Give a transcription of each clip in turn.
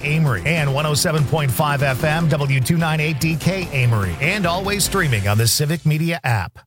Amory, and 107.5 FM W298DK Amory, and always streaming on the Civic Media app.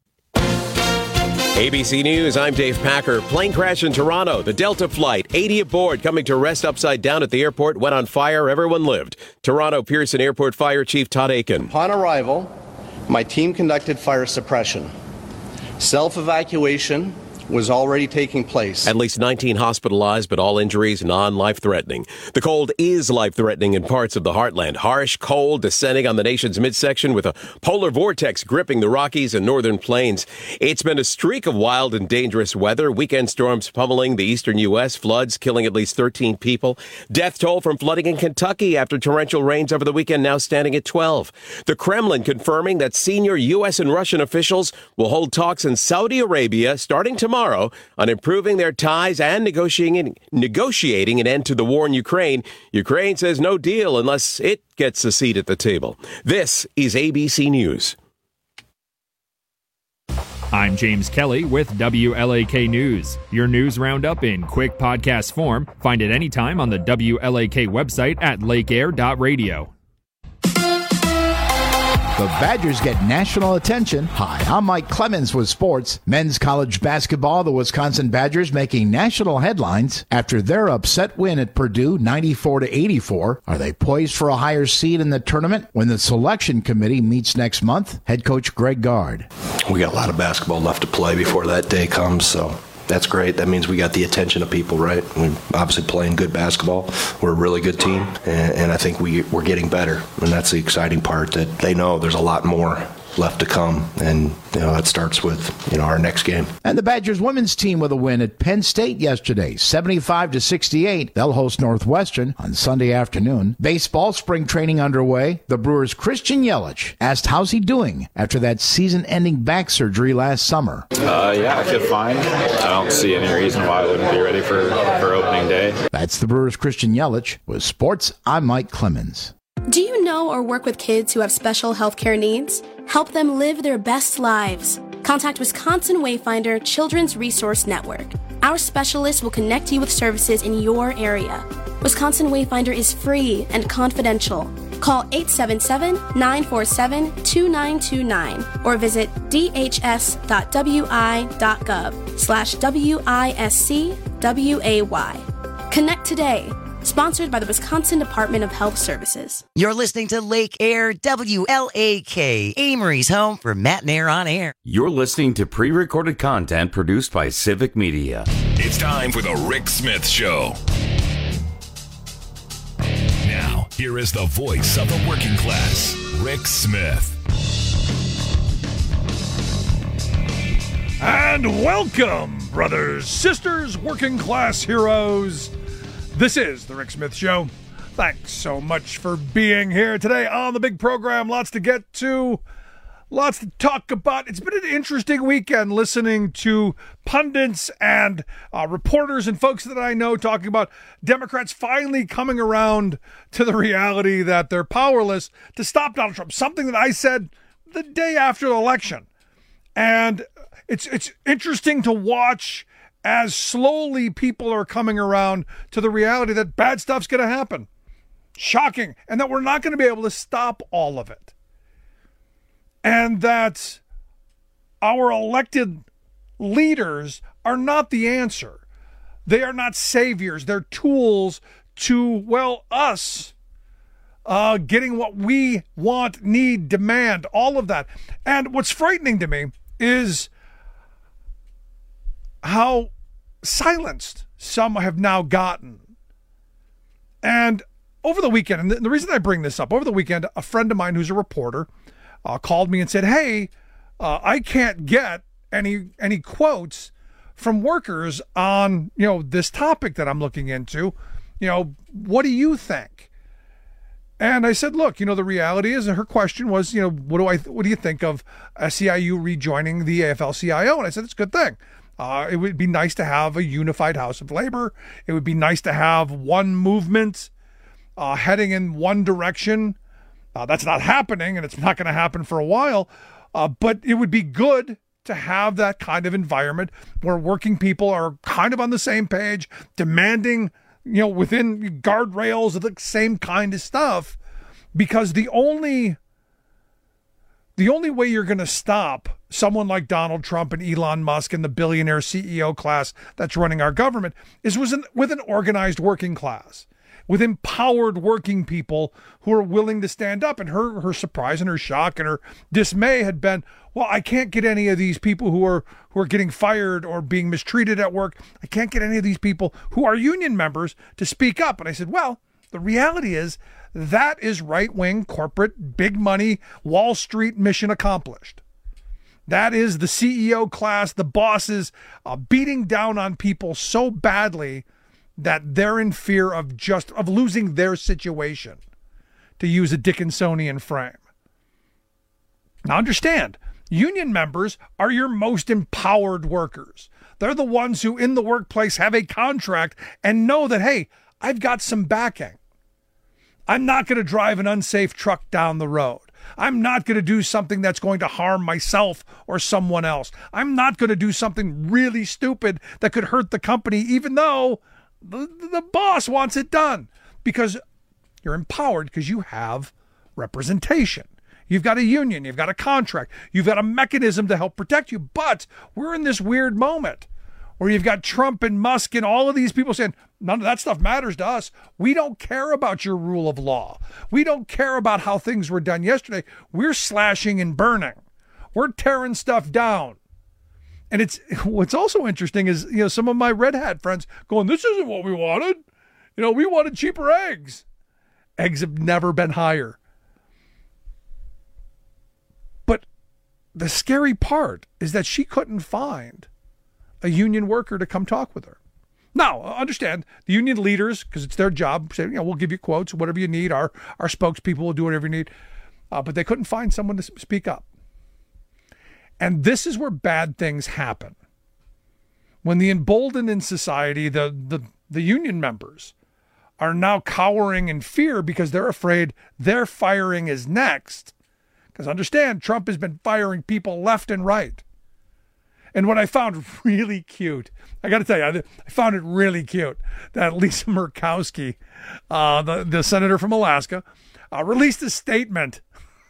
ABC News, I'm Dave Packer. Plane crash in Toronto. The Delta flight, 80 aboard, coming to rest upside down at the airport, went on fire. Everyone lived. Toronto Pearson Airport Fire Chief Todd Aiken. Upon arrival, my team conducted fire suppression. Self-evacuation was already taking place. At least 19 hospitalized, but all injuries non-life-threatening. The cold is life-threatening in parts of the heartland. Harsh cold descending on the nation's midsection with a polar vortex gripping the Rockies and northern plains. It's been a streak of wild and dangerous weather. Weekend storms pummeling the eastern U.S., floods killing at least 13 people. Death toll from flooding in Kentucky after torrential rains over the weekend now standing at 12. The Kremlin confirming that senior U.S. and Russian officials will hold talks in Saudi Arabia starting tomorrow on improving their ties and negotiating an end to the war in Ukraine. Ukraine says no deal unless it gets a seat at the table. This is ABC News. I'm James Kelly with WLAK News. Your news roundup in quick podcast form. Find it anytime on the WLAK website at lakeair.radio. The Badgers get national attention. Hi, I'm Mike Clemens with sports. Men's college basketball, the Wisconsin Badgers making national headlines after their upset win at Purdue 94-84. Are they poised for a higher seed in the tournament when the selection committee meets next month? Head coach Greg Gard. We got a lot of basketball left to play before that day comes, so that's great. That means we got the attention of people, right? We're obviously playing good basketball. We're a really good team, and I think we're getting better. And that's the exciting part, that they know there's a lot more left to come, and that starts with our next game. And the Badgers women's team with a win at Penn State yesterday, 75-68. They'll host Northwestern on Sunday afternoon. Baseball spring training underway. The Brewers' Christian Yelich asked how's he doing after that season-ending back surgery last summer. Yeah, I feel fine. I don't see any reason why I wouldn't be ready for opening day. That's the Brewers' Christian Yelich. With sports, I'm Mike Clemens. Do you know or work with kids who have special healthcare needs? Help them live their best lives. Contact Wisconsin Wayfinder Children's Resource Network. Our specialists will connect you with services in your area. Wisconsin Wayfinder is free and confidential. Call 877-947-2929 or visit dhs.wi.gov/WISCWAY. Connect today. Sponsored by the Wisconsin Department of Health Services. You're listening to Lake Air WLAK, Amory's home for Matt and Air on Air. You're listening to pre-recorded content produced by Civic Media. It's time for the Rick Smith Show. Now, here is the voice of the working class, Rick Smith. And welcome, brothers, sisters, working class heroes. This is the Rick Smith Show. Thanks so much for being here today on the big program. Lots to get to, lots to talk about. It's been an interesting weekend listening to pundits and reporters and folks that I know talking about Democrats finally coming around to the reality that they're powerless to stop Donald Trump, something that I said the day after the election. And it's interesting to watch as slowly people are coming around to the reality that bad stuff's going to happen. Shocking. And that we're not going to be able to stop all of it. And that our elected leaders are not the answer. They are not saviors. They're tools to, us getting what we want, need, demand, all of that. And what's frightening to me is how silenced some have now gotten. And over the weekend, and the reason I bring this up, over the weekend, a friend of mine who's a reporter called me and said, hey, I can't get any quotes from workers on, this topic that I'm looking into. What do you think? And I said, look, the reality is, and her question was, what do you think of SEIU rejoining the AFL-CIO? And I said, it's a good thing. It would be nice to have a unified House of Labor. It would be nice to have one movement heading in one direction. That's not happening, and it's not going to happen for a while. But it would be good to have that kind of environment where working people are kind of on the same page, demanding within guardrails of the same kind of stuff, because the only way you're going to stop someone like Donald Trump and Elon Musk and the billionaire CEO class that's running our government is with an organized working class, with empowered working people who are willing to stand up. And her surprise and her shock and her dismay had been, well, I can't get any of these people who are getting fired or being mistreated at work. I can't get any of these people who are union members to speak up. And I said, well, the reality is that is right-wing, corporate, big money, Wall Street mission accomplished. That is the CEO class, the bosses beating down on people so badly that they're in fear of losing their situation, to use a Dickinsonian frame. Now understand, union members are your most empowered workers. They're the ones who in the workplace have a contract and know that, hey, I've got some backing. I'm not going to drive an unsafe truck down the road. I'm not going to do something that's going to harm myself or someone else. I'm not going to do something really stupid that could hurt the company, even though the boss wants it done, because you're empowered because you have representation. You've got a union, you've got a contract, you've got a mechanism to help protect you. But we're in this weird moment where you've got Trump and Musk and all of these people saying, none of that stuff matters to us. We don't care about your rule of law. We don't care about how things were done yesterday. We're slashing and burning. We're tearing stuff down. And what's also interesting is, some of my Red Hat friends going, this isn't what we wanted. We wanted cheaper eggs. Eggs have never been higher. But the scary part is that she couldn't find a union worker to come talk with her. Now, understand, the union leaders, because it's their job, say, we'll give you quotes, whatever you need. Our spokespeople will do whatever you need. But they couldn't find someone to speak up. And this is where bad things happen. When the emboldened in society, the union members, are now cowering in fear because they're afraid their firing is next. Because understand, Trump has been firing people left and right. And what I found really cute, I got to tell you, I found it really cute that Lisa Murkowski, the senator from Alaska, released a statement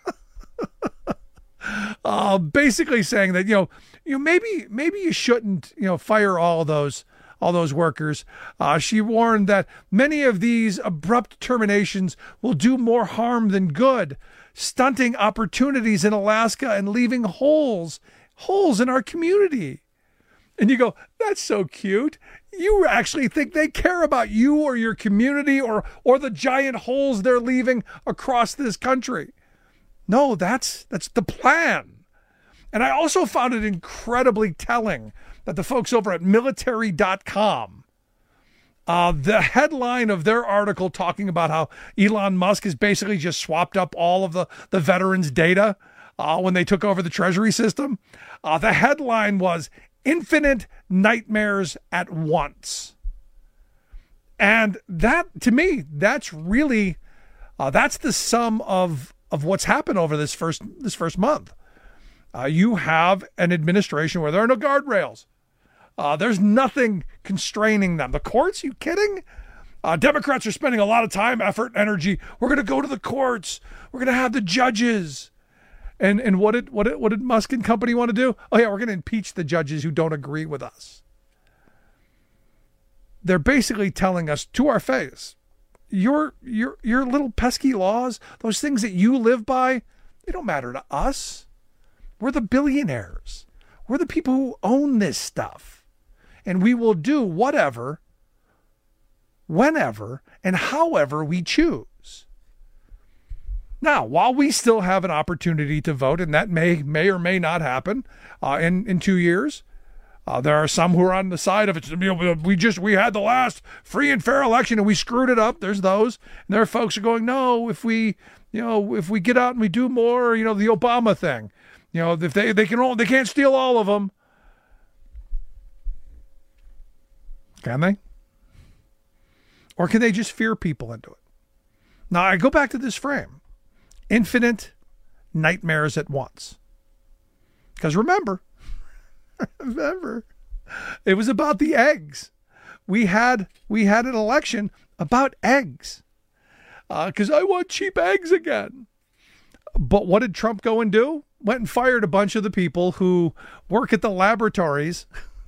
basically saying that, maybe you shouldn't, fire all those workers. She warned that many of these abrupt terminations will do more harm than good, stunting opportunities in Alaska and leaving holes in our community. And you go, that's so cute. You actually think they care about you or your community or the giant holes they're leaving across this country. No, that's the plan. And I also found it incredibly telling that the folks over at military.com, the headline of their article talking about how Elon Musk has basically just swapped up all of the veterans' data when they took over the Treasury system. The headline was "Infinite Nightmares at Once." And that, to me, that's really, that's the sum of what's happened over this first month. You have an administration where there are no guardrails. There's nothing constraining them. The courts, you kidding? Democrats are spending a lot of time, effort, energy. We're going to go to the courts. We're going to have the judges. And what did Musk and company want to do? Oh yeah, we're going to impeach the judges who don't agree with us. They're basically telling us to our face, your little pesky laws, those things that you live by, they don't matter to us. We're the billionaires. We're the people who own this stuff. And we will do whatever, whenever, and however we choose. Now, while we still have an opportunity to vote, and that may or may not happen in 2 years, there are some who are on the side of it. We had the last free and fair election and we screwed it up. There's those, and there are folks who are going, no, if we get out and we do more, the Obama thing, if they can't steal all of them, can they? Or can they just fear people into it? Now I go back to this frame. Infinite nightmares at once. Because remember, it was about the eggs. we had an election about eggs because I want cheap eggs again. But what did Trump go and do? Went and fired a bunch of the people who work at the laboratories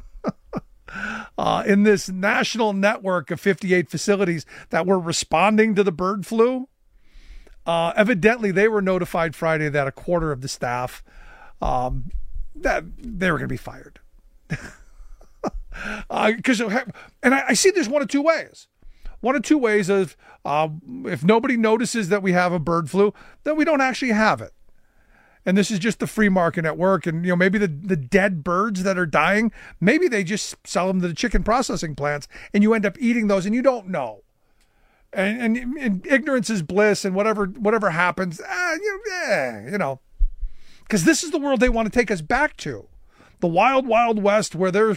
in this national network of 58 facilities that were responding to the bird flu. Evidently, they were notified Friday that a quarter of the staff that they were going to be fired. And I see there's one of two ways. One of two ways of if nobody notices that we have a bird flu, then we don't actually have it. And this is just the free market at work. And, maybe the dead birds that are dying, maybe they just sell them to the chicken processing plants and you end up eating those and you don't know. And ignorance is bliss and whatever happens, because this is the world they want to take us back to. The wild, wild west where there's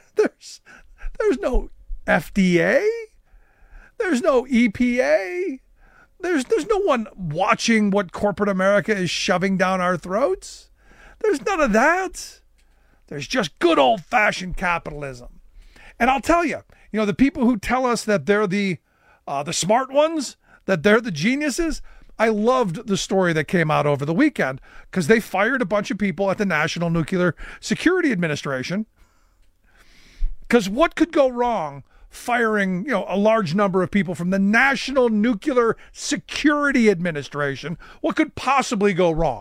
no FDA. There's no EPA. There's no one watching what corporate America is shoving down our throats. There's none of that. There's just good old-fashioned capitalism. And I'll tell you, the people who tell us that they're the smart ones, that they're the geniuses, I loved the story that came out over the weekend because they fired a bunch of people at the National Nuclear Security Administration. Because what could go wrong firing, a large number of people from the National Nuclear Security Administration? What could possibly go wrong?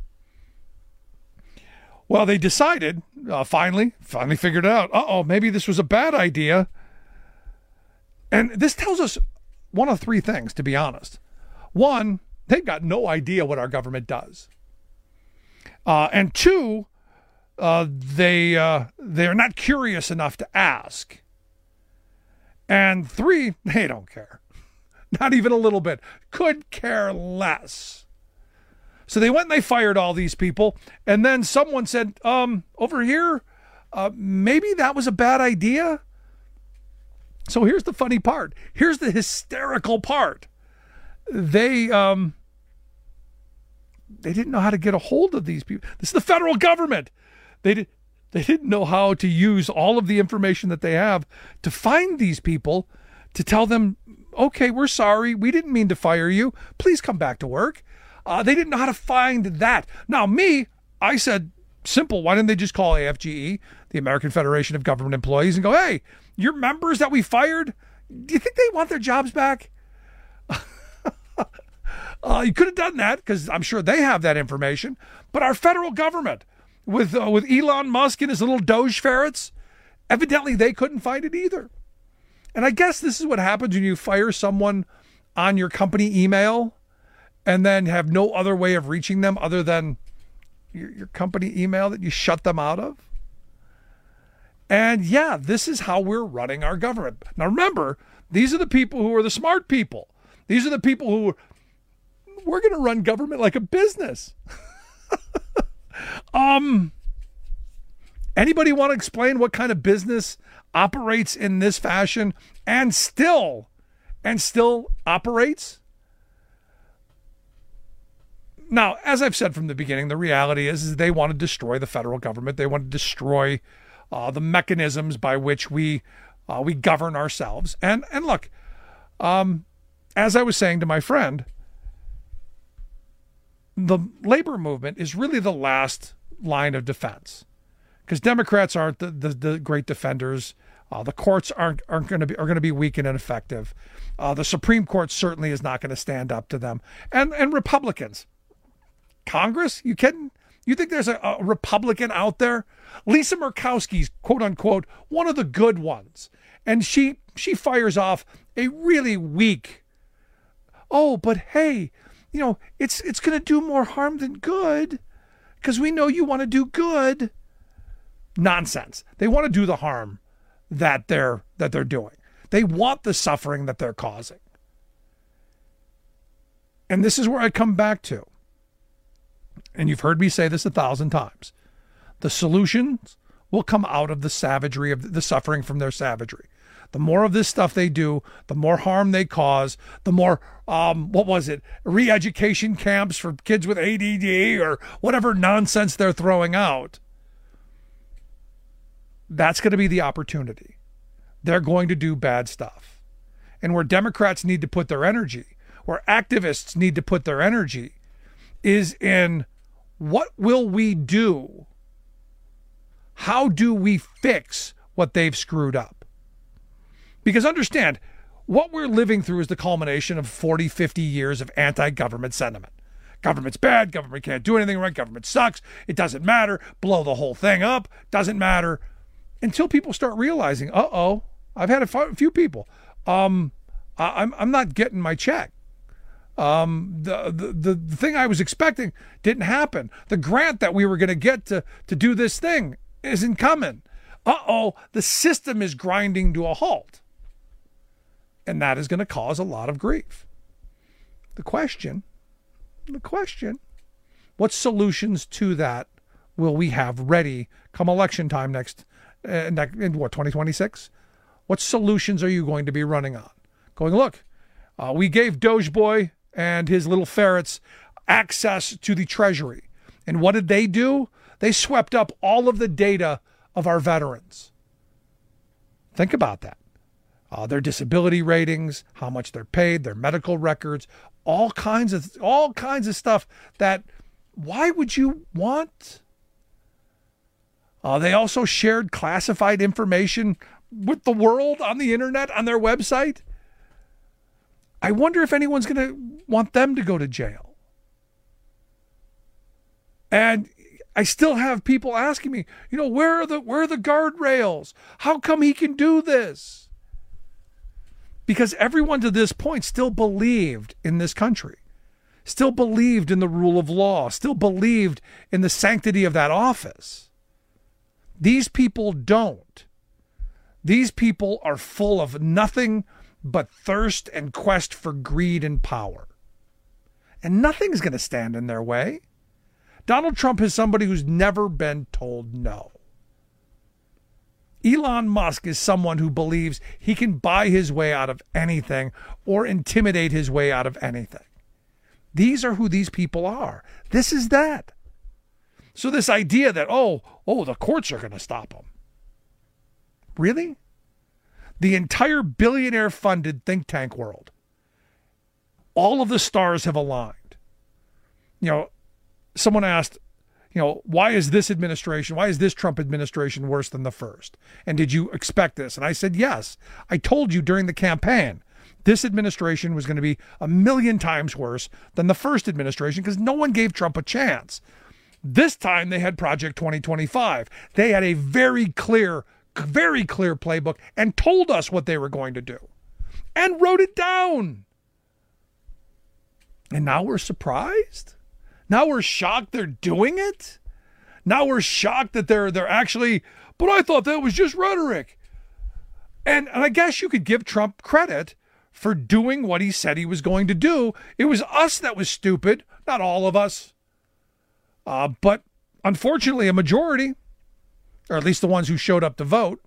Well, they decided, finally figured it out. Maybe this was a bad idea. And this tells us one of three things, to be honest. One, they've got no idea what our government does. And two, they're not curious enough to ask. And three, they don't care. Not even a little bit. Could care less. So they went and they fired all these people. And then someone said, over here, maybe that was a bad idea. So here's the funny part. Here's the hysterical part. They didn't know how to get a hold of these people. This is the federal government. They didn't know how to use all of the information that they have to find these people, to tell them, okay, we're sorry. We didn't mean to fire you. Please come back to work. They didn't know how to find that. Now, I said, simple. Why didn't they just call AFGE, the American Federation of Government Employees, and go, hey, your members that we fired, do you think they want their jobs back? You could have done that because I'm sure they have that information. But our federal government, with Elon Musk and his little Doge ferrets, evidently they couldn't find it either. And I guess this is what happens when you fire someone on your company email and then have no other way of reaching them other than your company email that you shut them out of. And yeah, this is how we're running our government. Now remember, these are the people who are the smart people. These are the people who we're going to run government like a business. Anybody want to explain what kind of business operates in this fashion and still operates? Now, as I've said from the beginning, the reality is they want to destroy the federal government. They want to destroy the mechanisms by which we govern ourselves. And look, as I was saying to my friend, the labor movement is really the last line of defense, because Democrats aren't the great defenders. The courts are going to be weak and ineffective. The Supreme Court certainly is not going to stand up to them. And Republicans, Congress, you kidding? You think there's a Republican out there? Lisa Murkowski's, quote unquote, one of the good ones, and she fires off a really weak. Oh, but hey, it's going to do more harm than good because we know you want to do good. Nonsense. They want to do the harm that they're doing. They want the suffering that they're causing. And this is where I come back to. And you've heard me say this 1,000 times. The solutions will come out of the savagery of the suffering from their savagery. The more of this stuff they do, the more harm they cause, the more, re-education camps for kids with ADD or whatever nonsense they're throwing out. That's going to be the opportunity. they're going to do bad stuff. And where Democrats need to put their energy, where activists need to put their energy, is in what will we do? How do we fix what they've screwed up? Because understand, what we're living through is the culmination of 40, 50 years of anti-government sentiment. Government's bad, government can't do anything right, government sucks, it doesn't matter, blow the whole thing up, doesn't matter. Until people start realizing, I've had a few people, I'm not getting my check. The thing I was expecting didn't happen. The grant that we were going to get to do this thing isn't coming. The system is grinding to a halt. And that is going to cause a lot of grief. The question, what solutions to that will we have ready come election time in 2026? What solutions are you going to be running on? Going, look, we gave Dogeboy and his little ferrets access to the Treasury. And what did they do? They swept up all of the data of our veterans. Think about that. Their disability ratings, how much they're paid, their medical records, all kinds of stuff that, why would you want? They also shared classified information with the world on the internet, on their website. I wonder if anyone's going to want them to go to jail. And I still have people asking me, where are the guardrails? How come he can do this? Because everyone to this point still believed in this country, still believed in the rule of law, still believed in the sanctity of that office. These people don't. These people are full of nothing but thirst and quest for greed and power. And nothing's going to stand in their way. Donald Trump is somebody who's never been told no. Elon Musk is someone who believes he can buy his way out of anything or intimidate his way out of anything. These are who these people are. This is that. So this idea that, the courts are going to stop them. Really? The entire billionaire-funded think tank world, all of the stars have aligned. Someone asked, why is this Trump administration worse than the first? And did you expect this? And I said, yes. I told you during the campaign, this administration was going to be 1,000,000 times worse than the first administration because no one gave Trump a chance. This time they had Project 2025. They had a very clear playbook and told us what they were going to do and wrote it down. And now we're surprised. Now we're shocked they're doing it. Now we're shocked that they're actually, but I thought that was just rhetoric. And I guess you could give Trump credit for doing what he said he was going to do. It was us that was stupid, not all of us. But unfortunately, a majority, or at least the ones who showed up to vote.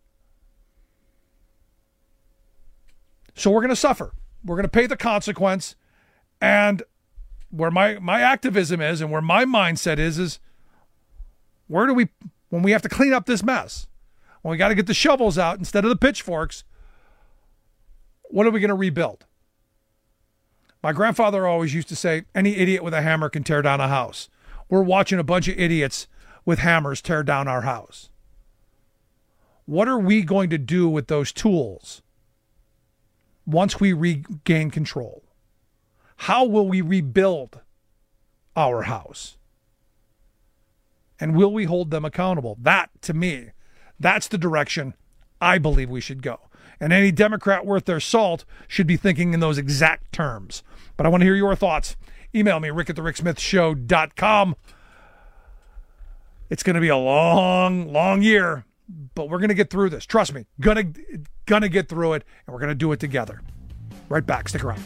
So we're going to suffer. We're going to pay the consequence. And where my activism is and where my mindset is where do we, when we have to clean up this mess, when we got to get the shovels out instead of the pitchforks, what are we going to rebuild? My grandfather always used to say, any idiot with a hammer can tear down a house. We're watching a bunch of idiots with hammers tear down our house. What are we going to do with those tools once we regain control? How will we rebuild our house? And will we hold them accountable? That, to me, that's the direction I believe we should go. And any Democrat worth their salt should be thinking in those exact terms. But I want to hear your thoughts. Email me, rick@thericksmithshow.com. It's going to be a long year, but we're going to get through this. Trust me, gonna get through it, and we're going to do it together. Right back. Stick around.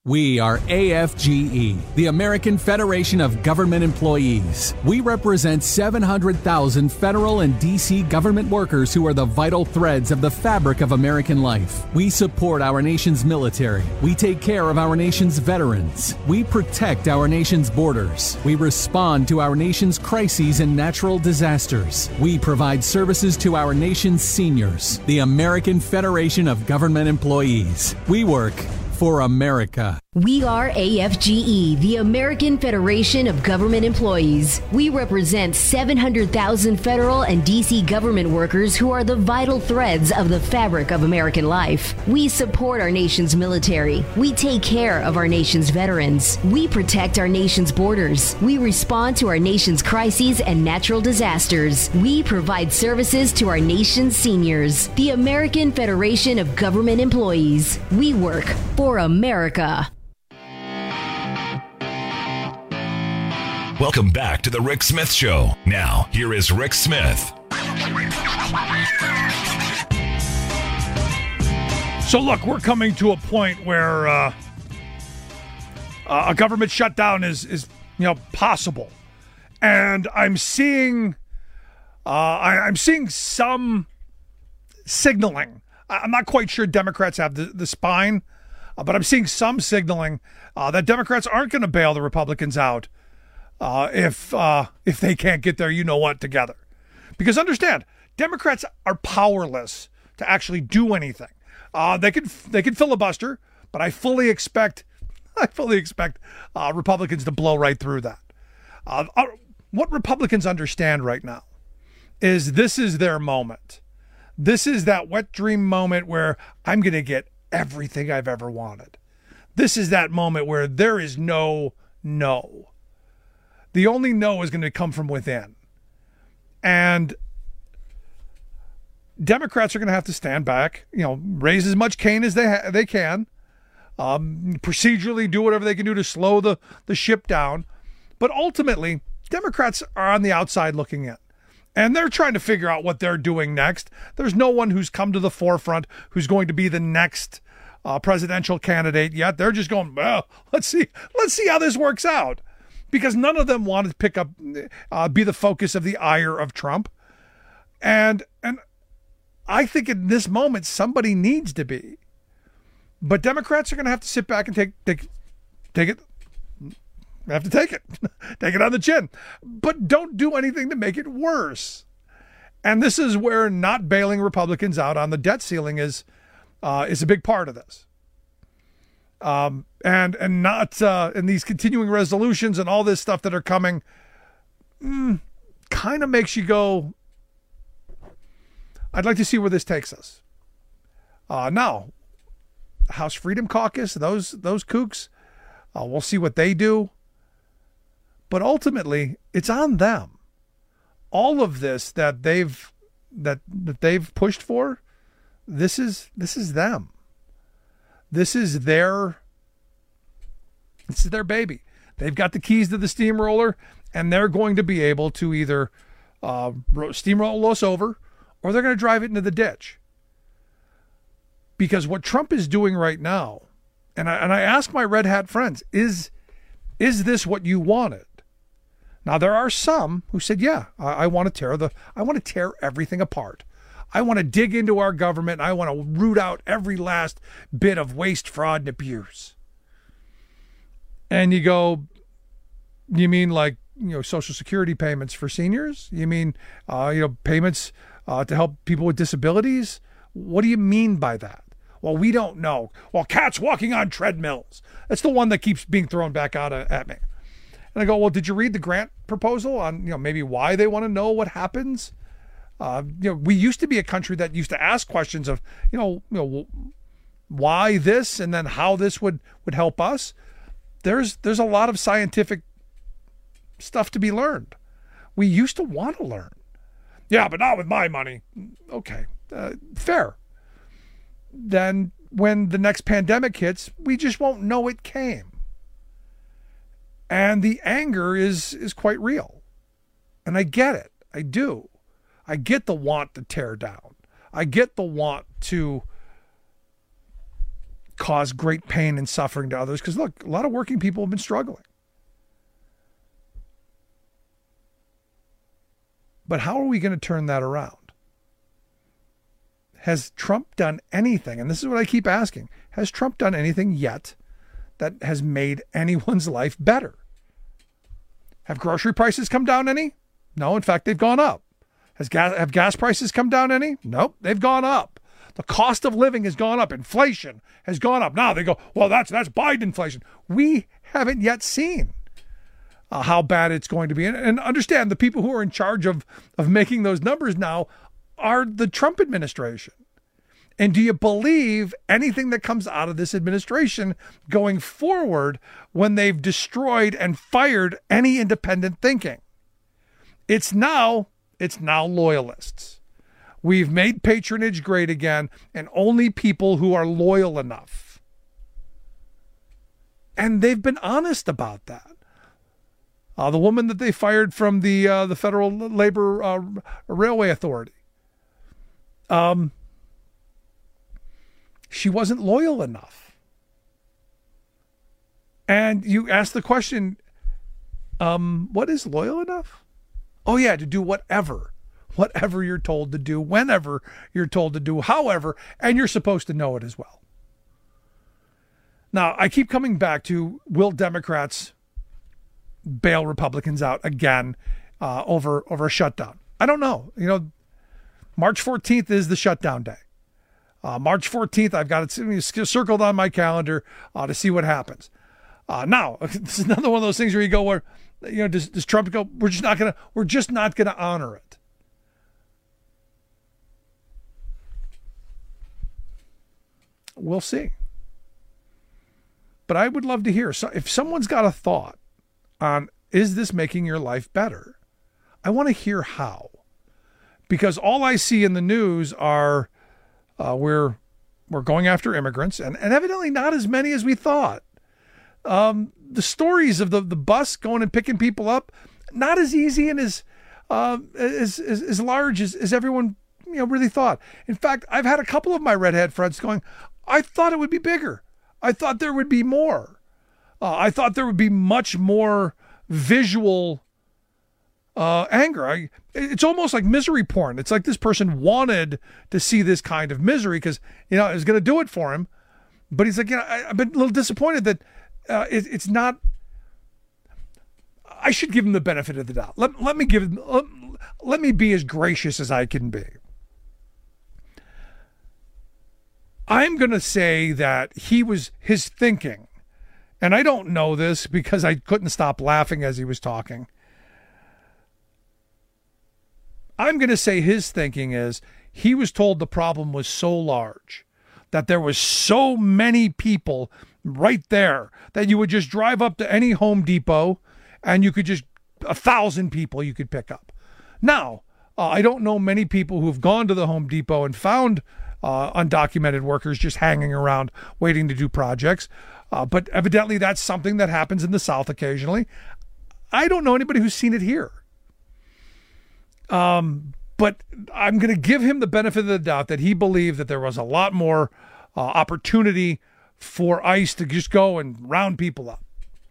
We are AFGE, the American Federation of Government Employees. We represent 700,000 federal and D.C. government workers who are the vital threads of the fabric of American life. We support our nation's military. We take care of our nation's veterans. We protect our nation's borders. We respond to our nation's crises and natural disasters. We provide services to our nation's seniors. The American Federation of Government Employees. We work for America. We are AFGE, the American Federation of Government Employees. We represent 700,000 federal and D.C. government workers who are the vital threads of the fabric of American life. We support our nation's military. We take care of our nation's veterans. We protect our nation's borders. We respond to our nation's crises and natural disasters. We provide services to our nation's seniors. The American Federation of Government Employees. We work for America. Welcome back to the Rick Smith Show. Now, here is Rick Smith. So look, we're coming to a point where a government shutdown is possible, and I'm seeing some signaling. I'm not quite sure Democrats have the spine, but I'm seeing some signaling that Democrats aren't going to bail the Republicans out. If they can't get their you-know-what together. Because understand, Democrats are powerless to actually do anything. They can filibuster, but I fully expect Republicans to blow right through that. What Republicans understand right now is this is their moment. This is that wet dream moment where I'm going to get everything I've ever wanted. This is that moment where there is no no. The only no is going to come from within. And Democrats are going to have to stand back, raise as much cane as they can, procedurally do whatever they can do to slow the ship down. But ultimately, Democrats are on the outside looking in. And they're trying to figure out what they're doing next. There's no one who's come to the forefront who's going to be the next presidential candidate yet. They're just going, well, let's see how this works out. Because none of them wanted to pick up, be the focus of the ire of Trump. And I think in this moment, somebody needs to be. But Democrats are going to have to sit back and take it. They have to take it. Take it on the chin. But don't do anything to make it worse. And this is where not bailing Republicans out on the debt ceiling is a big part of this. And not in these continuing resolutions and all this stuff that are coming, kind of makes you go, I'd like to see where this takes us. Now, House Freedom Caucus, those kooks, we'll see what they do. But ultimately, it's on them. All of this that they've pushed for, this is them. This is their baby. They've got the keys to the steamroller, and they're going to be able to either steamroll us over, or they're going to drive it into the ditch. Because what Trump is doing right now, and I ask my red hat friends, is this what you wanted? Now there are some who said, yeah, I want to tear everything apart. I want to dig into our government. I want to root out every last bit of waste, fraud, and abuse. And you go, you mean like, Social Security payments for seniors? You mean, payments to help people with disabilities? What do you mean by that? Well, we don't know. Well, cats walking on treadmills. That's the one that keeps being thrown back out at me. And I go, well, did you read the grant proposal on, maybe why they want to know what happens? We used to be a country that used to ask questions of, why this and then how this would help us. There's a lot of scientific stuff to be learned. We used to want to learn. Yeah, but not with my money. Okay, fair. Then when the next pandemic hits, we just won't know it came. And the anger is quite real. And I get it. I do. I get the want to tear down. I get the want to cause great pain and suffering to others. Because, look, a lot of working people have been struggling. But how are we going to turn that around? Has Trump done anything? And this is what I keep asking. Has Trump done anything yet that has made anyone's life better? Have grocery prices come down any? No, in fact, they've gone up. Have gas prices come down any? Nope, they've gone up. The cost of living has gone up. Inflation has gone up. Now they go, well, that's Biden inflation. We haven't yet seen how bad it's going to be. And understand, the people who are in charge of making those numbers now are the Trump administration. And do you believe anything that comes out of this administration going forward when they've destroyed and fired any independent thinking? It's now loyalists. We've made patronage great again, and only people who are loyal enough. And they've been honest about that. The woman that they fired from the Federal Labor Railway Authority, she wasn't loyal enough. And you ask the question, what is loyal enough? Oh yeah, to do whatever you're told to do, whenever you're told to do, however, and you're supposed to know it as well. Now, I keep coming back to, will Democrats bail Republicans out again over a shutdown? I don't know. March 14th is the shutdown day. March 14th, I've got it circled on my calendar to see what happens. Now, this is another one of those things where you go, where, does Trump go, we're just not gonna honor it. We'll see. But I would love to hear, so if someone's got a thought on, is this making your life better? I want to hear how. Because all I see in the news are we're going after immigrants, and evidently not as many as we thought. The stories of the bus going and picking people up, not as easy and as large as everyone really thought. In fact, I've had a couple of my redhead friends going, I thought it would be bigger. I thought there would be more. I thought there would be much more visual anger. It's almost like misery porn. It's like this person wanted to see this kind of misery because, it was going to do it for him. But he's like, I've been a little disappointed that it's not. I should give him the benefit of the doubt. Let me be as gracious as I can be. I'm going to say that his thinking, and I don't know this because I couldn't stop laughing as he was talking. I'm going to say his thinking is he was told the problem was so large, that there was so many people right there that you would just drive up to any Home Depot and you could just 1,000 people you could pick up. Now, I don't know many people who've gone to the Home Depot and found undocumented workers just hanging around waiting to do projects. But evidently that's something that happens in the South occasionally. I don't know anybody who's seen it here. But I'm going to give him the benefit of the doubt that he believed that there was a lot more opportunity for ICE to just go and round people up.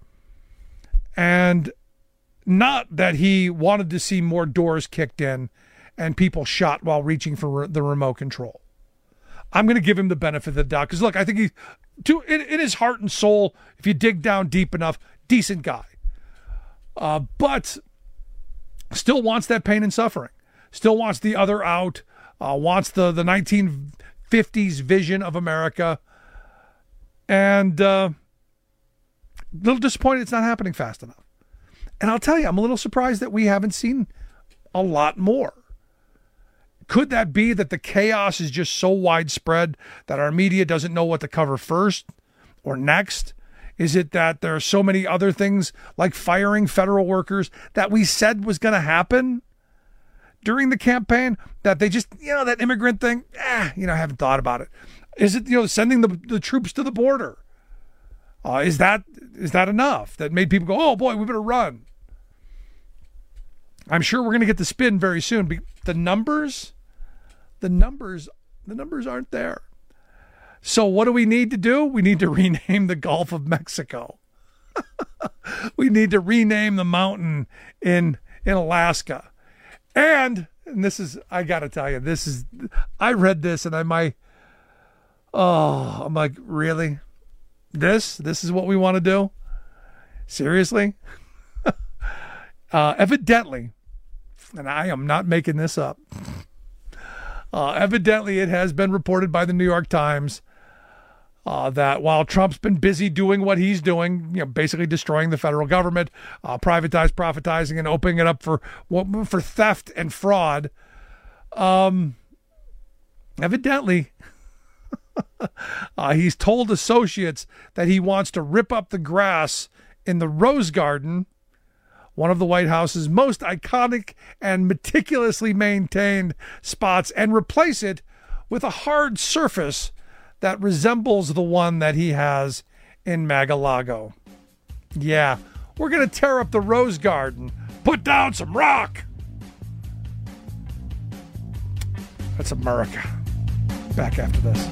And not that he wanted to see more doors kicked in and people shot while reaching for the remote control. I'm going to give him the benefit of the doubt because, look, I think in his heart and soul, if you dig down deep enough, decent guy. But still wants that pain and suffering. Still wants the other out. Wants the 1950s vision of America. And a little disappointed it's not happening fast enough. And I'll tell you, I'm a little surprised that we haven't seen a lot more. Could that be that the chaos is just so widespread that our media doesn't know what to cover first or next? Is it that there are so many other things like firing federal workers that we said was going to happen during the campaign that they just, that immigrant thing, I haven't thought about it. Is it, sending the troops to the border? Is that enough that made people go, oh boy, we better run? I'm sure we're going to get the spin very soon. The numbers aren't there. So what do we need to do? We need to rename the Gulf of Mexico. We need to rename the mountain in Alaska. And this is, I got to tell you, I read this and I'm like, really? This is what we want to do? Seriously? Evidently, and I am not making this up, evidently it has been reported by the New York Times that while Trump's been busy doing what he's doing, basically destroying the federal government, privatizing, and opening it up for theft and fraud, evidently he's told associates that he wants to rip up the grass in the Rose Garden, one of the White House's most iconic and meticulously maintained spots, and replace it with a hard surface that resembles the one that he has in Mar-a-Lago. Yeah, we're going to tear up the Rose Garden, put down some rock. That's America. Back after this.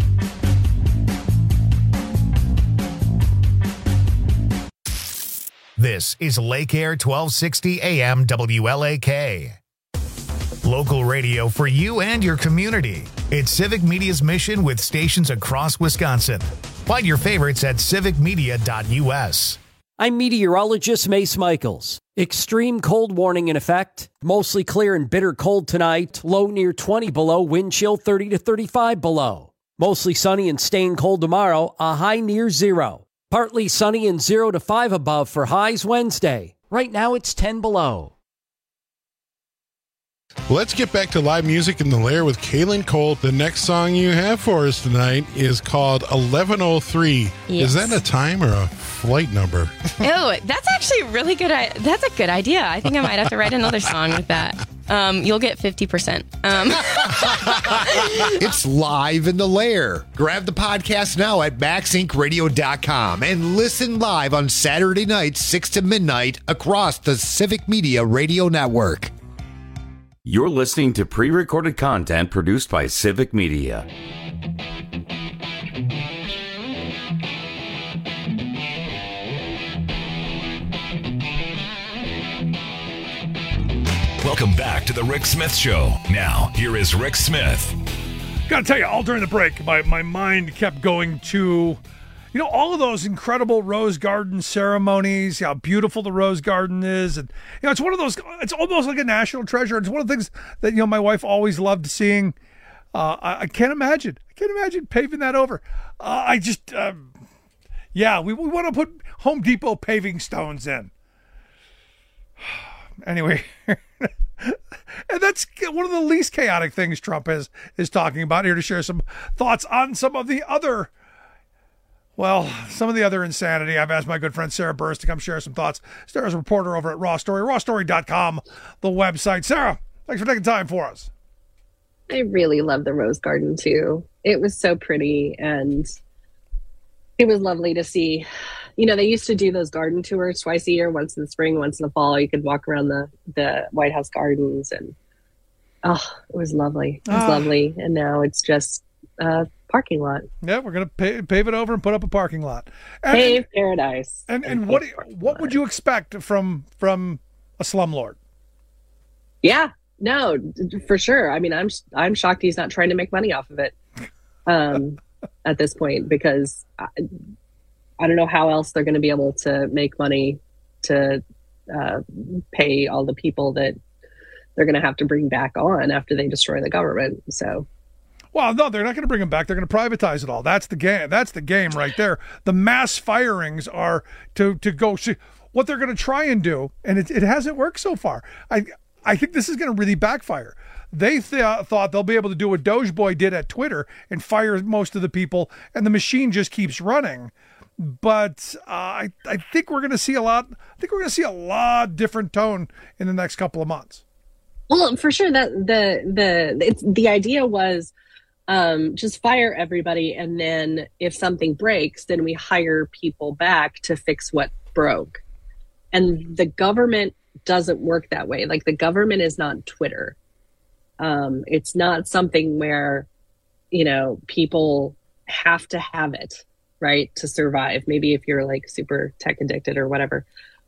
This is Lake Air 1260 AM WLAK. Local radio for you and your community. It's Civic Media's mission with stations across Wisconsin. Find your favorites at civicmedia.us. I'm meteorologist Mace Michaels. Extreme cold warning in effect. Mostly clear and bitter cold tonight. Low near 20 below. Wind chill 30 to 35 below. Mostly sunny and staying cold tomorrow. A high near 0. Partly sunny and 0 to 5 above for highs Wednesday. Right now it's 10 below. Let's get back to live music in the Lair with Kaylin Colt. The next song you have for us tonight is called 1103. Yes. Is that a time or a flight number? Oh, that's actually really good. That's a good idea. I think I might have to write another song with that. You'll get 50%. It's live in the Lair. Grab the podcast now at MaxIncRadio.com and listen live on Saturday nights, 6 to midnight, across the Civic Media Radio Network. You're listening to pre-recorded content produced by Civic Media. Welcome back to the Rick Smith Show. Now, here is Rick Smith. Gotta tell you, all during the break, my mind kept going to, all of those incredible Rose Garden ceremonies, how beautiful the Rose Garden is. And, it's one of those, it's almost like a national treasure. It's one of the things that, my wife always loved seeing. I can't imagine paving that over. We want to put Home Depot paving stones in. Anyway, and that's one of the least chaotic things Trump is talking about. Here to share some thoughts on some of the other insanity. I've asked my good friend Sarah Burris to come share some thoughts. Sarah's a reporter over at Raw Story, rawstory.com, the website. Sarah, thanks for taking time for us. I really love the Rose Garden too. It was so pretty, and it was lovely to see. They used to do those garden tours twice a year, once in the spring, once in the fall. You could walk around the White House gardens, and it was lovely. It was lovely. And now it's just a parking lot. Yeah, we're going to pave it over and put up a parking lot. Pave paradise. And what would you expect from a slumlord? Yeah, no, for sure. I mean, I'm shocked he's not trying to make money off of it at this point, because I don't know how else they're going to be able to make money to pay all the people that they're going to have to bring back on after they destroy the government. So, well, no, they're not going to bring them back. They're going to privatize it all. That's the game. That's the game right there. The mass firings are to go see what they're going to try and do, and it hasn't worked so far. I think this is going to really backfire. They thought they'll be able to do what Doge Boy did at Twitter and fire most of the people, and the machine just keeps running. But I think we're going to see a lot. I think we're going to see a lot different tone in the next couple of months. Well, for sure, that the idea was just fire everybody, and then if something breaks, then we hire people back to fix what broke. And the government doesn't work that way. Like, the government is not Twitter. It's not something where, people have to have it, right, to survive. Maybe if you're like super tech addicted or whatever.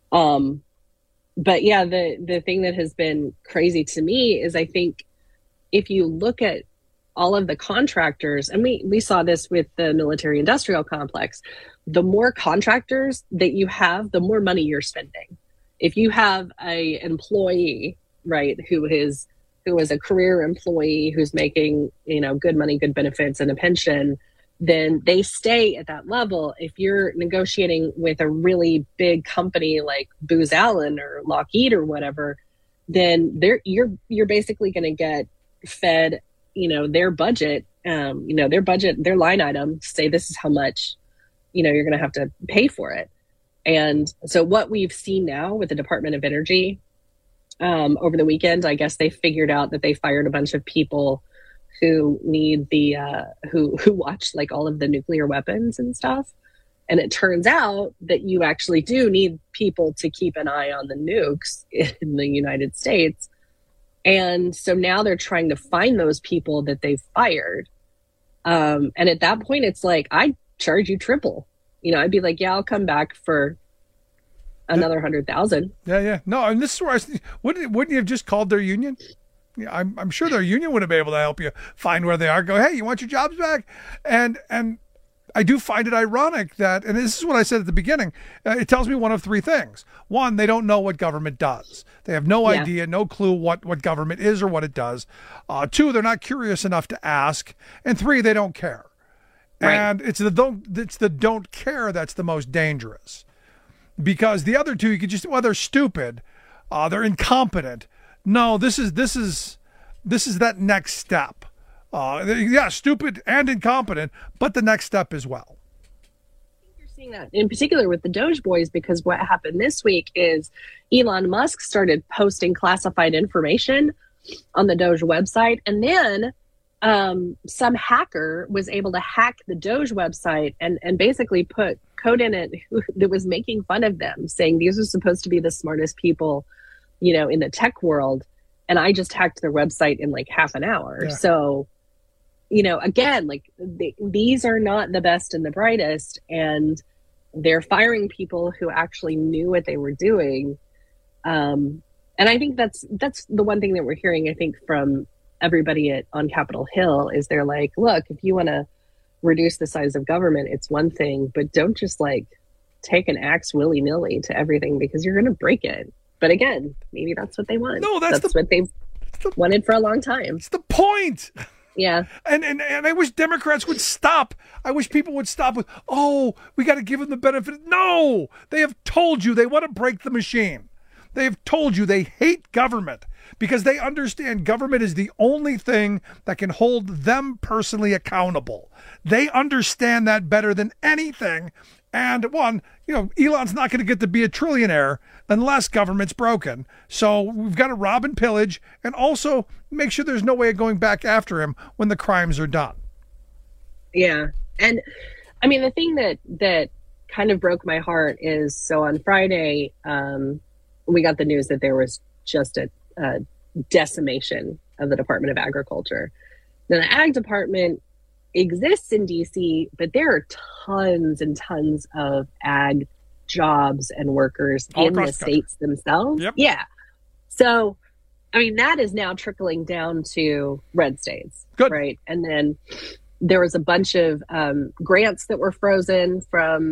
But yeah, the thing that has been crazy to me is I think if you look at all of the contractors, and we saw this with the military industrial complex, the more contractors that you have, the more money you're spending. If you have a employee, right, who is a career employee who's making, good money, good benefits and a pension, then they stay at that level. If you're negotiating with a really big company like Booz Allen or Lockheed or whatever, then you're basically going to get fed, their budget, their line item, say this is how much, you're going to have to pay for it. And so what we've seen now with the Department of Energy over the weekend, I guess they figured out that they fired a bunch of people who need who watch like all of the nuclear weapons and stuff. And it turns out that you actually do need people to keep an eye on the nukes in the United States. And so now they're trying to find those people that they've fired. And at that point, it's like, I'd charge you triple. I'd be like, yeah, I'll come back for another 100,000. Yeah. No, and this is where wouldn't you have just called their union? Yeah, I'm sure their union would have been able to help you find where they are. Go, hey, you want your jobs back? And I do find it ironic that, and this is what I said at the beginning, it tells me one of three things. One, they don't know what government does. They have no idea, no clue what government is or what it does. Two, they're not curious enough to ask. And three, they don't care. Right. And it's the don't care that's the most dangerous. Because the other two, you could just, they're stupid, they're incompetent. No, this is that next step. Stupid and incompetent, but the next step as well. I think you're seeing that in particular with the Doge boys, because what happened this week is Elon Musk started posting classified information on the Doge website, and then some hacker was able to hack the Doge website and basically put code in it that was making fun of them, saying these are supposed to be the smartest people, in the tech world. And I just hacked their website in like half an hour. Yeah. So, again, like these are not the best and the brightest, and they're firing people who actually knew what they were doing. And I think that's the one thing that we're hearing, I think, from everybody on Capitol Hill is they're like, look, if you want to reduce the size of government, it's one thing, but don't just like take an axe willy-nilly to everything, because you're going to break it. But again, maybe that's what they want. No, that's what they've wanted for a long time. It's the point. Yeah. And I wish Democrats would stop. I wish people would stop with, we got to give them the benefit. No, they have told you they want to break the machine. They have told you they hate government because they understand government is the only thing that can hold them personally accountable. They understand that better than anything. And one, Elon's not going to get to be a trillionaire unless government's broken. So we've got to rob and pillage and also make sure there's no way of going back after him when the crimes are done. Yeah. And I mean, the thing that kind of broke my heart is, so on Friday, we got the news that there was just a decimation of the Department of Agriculture. Now, the Ag Department exists in DC, but there are tons and tons of ag jobs and workers in the states themselves. Yep. Yeah. So, I mean, that is now trickling down to red states. Good. Right. And then there was a bunch of grants that were frozen from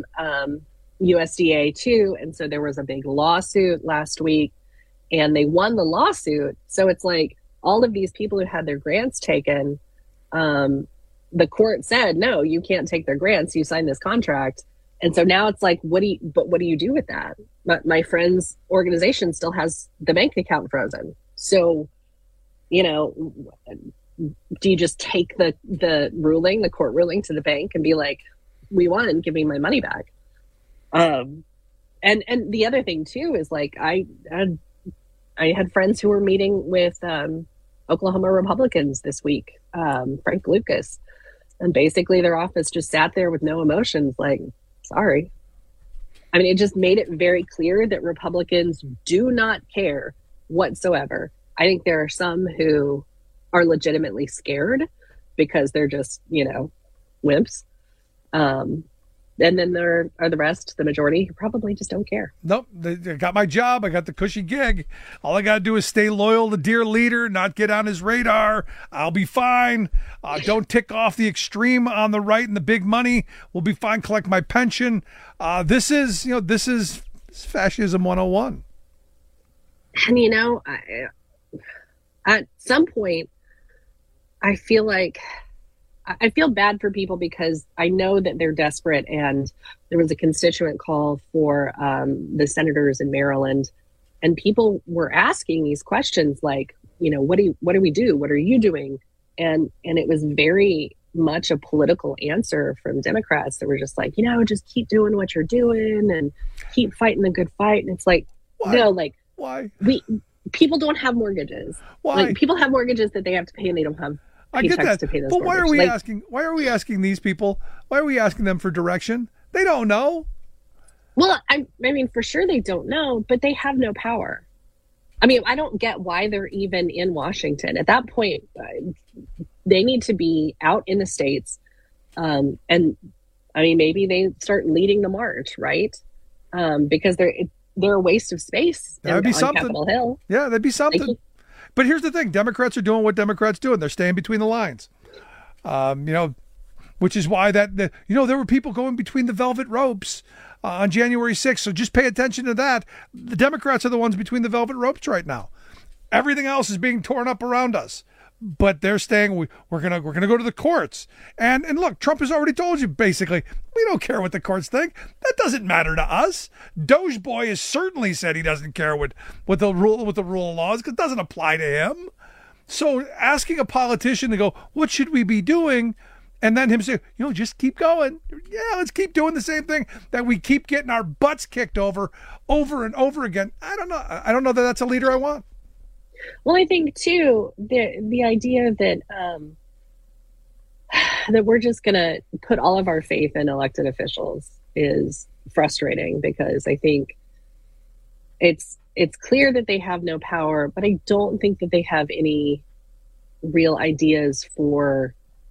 USDA too. And so there was a big lawsuit last week and they won the lawsuit. So it's like all of these people who had their grants taken, the court said, no, you can't take their grants. You signed this contract. And so now it's like, what do you do with that? My friend's organization still has the bank account frozen. So, do you just take the court ruling to the bank and be like, we won, give me my money back? And the other thing too is like, I had friends who were meeting with Oklahoma Republicans this week, Frank Lucas, and basically their office just sat there with no emotions, like, sorry. I mean, it just made it very clear that Republicans do not care whatsoever. I think there are some who are legitimately scared because they're just, wimps. And then there are the rest, the majority, who probably just don't care. Nope. They got my job. I got the cushy gig. All I got to do is stay loyal to dear leader, not get on his radar. I'll be fine. Don't tick off the extreme on the right and the big money. We'll be fine. Collect my pension. This is fascism 101. And, at some point, I feel bad for people because I know that they're desperate, and there was a constituent call for the senators in Maryland, and people were asking these questions like, what do we do? What are you doing? And it was very much a political answer from Democrats that were just like, just keep doing what you're doing and keep fighting the good fight. And it's like, why? No, like why? People don't have mortgages. Why? Like, people have mortgages that they have to pay, and they don't have. I get that, but why are we like, asking? Why are we asking these people? Why are we asking them for direction? They don't know. Well, I mean, for sure they don't know, but they have no power. I mean, I don't get why they're even in Washington at that point. They need to be out in the states, and I mean, maybe they start leading the march, right? Because they're a waste of space. That'd be something. Capitol Hill. Yeah, that'd be something. But here's the thing. Democrats are doing what Democrats do, and they're staying between the lines. Which is why there were people going between the velvet ropes on January 6th. So just pay attention to that. The Democrats are the ones between the velvet ropes right now. Everything else is being torn up around us. But they're staying. We're gonna go to the courts. And look, Trump has already told you basically we don't care what the courts think. That doesn't matter to us. Doge Boy has certainly said he doesn't care what the rule of law is because it doesn't apply to him. So asking a politician to go, what should we be doing? And then him say, just keep going. Yeah, let's keep doing the same thing that we keep getting our butts kicked over and over again. I don't know. I don't know that that's a leader I want. Well, I think too the idea that that we're just going to put all of our faith in elected officials is frustrating because I think it's clear that they have no power, but I don't think that they have any real ideas for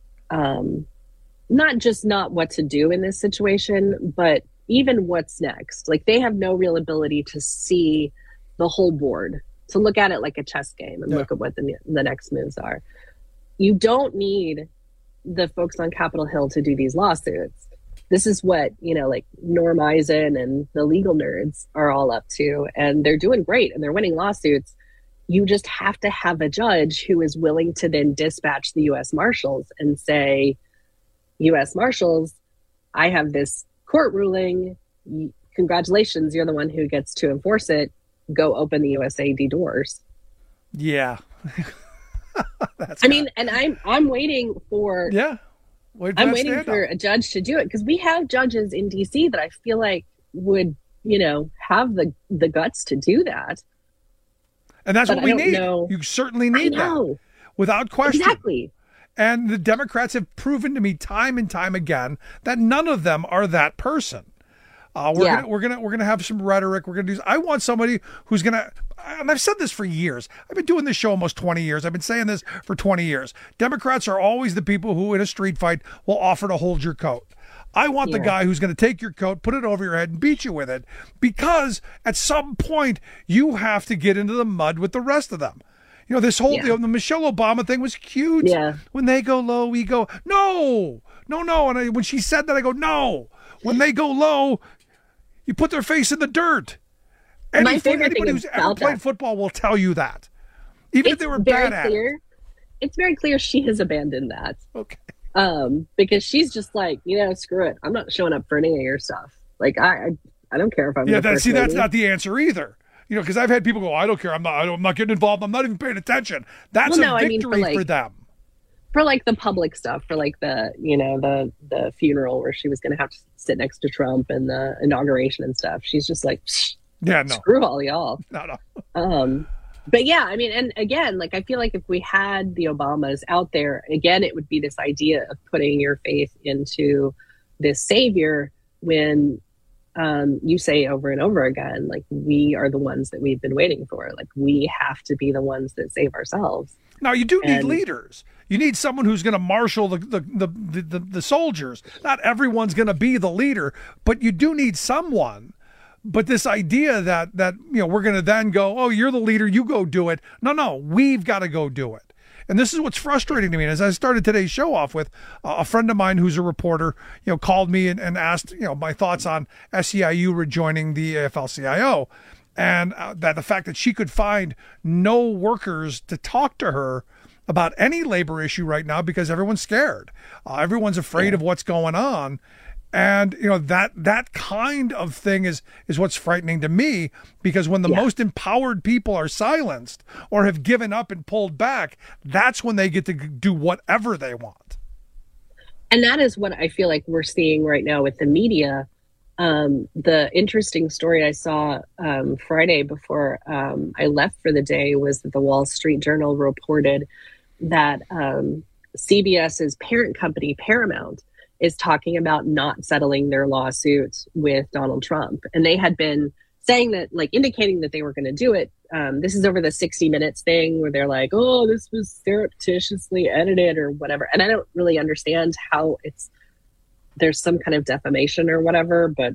not what to do in this situation, but even what's next. Like, they have no real ability to see the whole board, to look at it like a chess game and look at what the next moves are. You don't need the folks on Capitol Hill to do these lawsuits. This is what, like Norm Eisen and the legal nerds are all up to, and they're doing great and they're winning lawsuits. You just have to have a judge who is willing to then dispatch the U.S. Marshals and say, U.S. Marshals, I have this court ruling. Congratulations, you're the one who gets to enforce it. Go open the USAID doors. Yeah. And I'm waiting for. Yeah. I'm waiting for a judge to do it because we have judges in DC that I feel like would, have the guts to do that. And that's what we need. You certainly need that. Without question. Exactly. And the Democrats have proven to me time and time again that none of them are that person. We're gonna have some rhetoric. We're gonna do. I want somebody who's gonna. And I've said this for years. I've been doing this show almost 20 years. I've been saying this for 20 years. Democrats are always the people who, in a street fight, will offer to hold your coat. I want the guy who's going to take your coat, put it over your head, and beat you with it, because at some point you have to get into the mud with the rest of them. This whole the Michelle Obama thing was huge. Yeah. When they go low, we go no. And when she said that, I go no. When they go low, you put their face in the dirt. Anybody who's ever played football will tell you that. Even if they were bad at it. It's very clear she has abandoned that. Okay. Because she's just like, screw it. I'm not showing up for any of your stuff. Like, I don't care if I'm. Yeah, that's not the answer either. Because I've had people go, I don't care. I'm not getting involved. I'm not even paying attention. That's a victory for them. For like the public stuff, for like the the funeral where she was going to have to sit next to Trump and the inauguration and stuff. She's just like, screw all y'all. No. But yeah, I mean, and again, like, I feel like if we had the Obamas out there, again, it would be this idea of putting your faith into this savior when you say over and over again, like, we are the ones that we've been waiting for. Like, we have to be the ones that save ourselves. Now, you do need leaders. You need someone who's going to marshal the soldiers. Not everyone's going to be the leader, but you do need someone. But this idea that we're going to then go, oh, you're the leader, you go do it. No, we've got to go do it. And this is what's frustrating to me. And as I started today's show off with, a friend of mine who's a reporter, called me and asked, my thoughts on SEIU rejoining the AFL-CIO. And that the fact that she could find no workers to talk to her about any labor issue right now because everyone's scared. Everyone's afraid of what's going on. And, that kind of thing is what's frightening to me, because when the most empowered people are silenced or have given up and pulled back, that's when they get to do whatever they want. And that is what I feel like we're seeing right now with the media. The interesting story I saw Friday before I left for the day was that the Wall Street Journal reported that CBS's parent company, Paramount, is talking about not settling their lawsuits with Donald Trump. And they had been saying that, like, indicating that they were going to do it. This is over the 60 Minutes thing where they're like, oh, this was surreptitiously edited or whatever. And I don't really understand how there's some kind of defamation or whatever, but,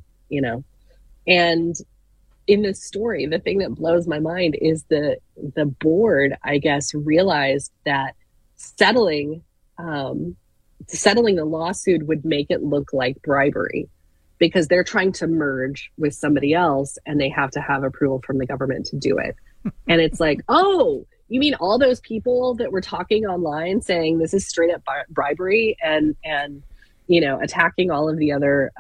and in this story, the thing that blows my mind is the board, I guess, realized that settling the lawsuit would make it look like bribery, because they're trying to merge with somebody else and they have to have approval from the government to do it. And it's like, oh, you mean all those people that were talking online saying this is straight up bribery and attacking all of the other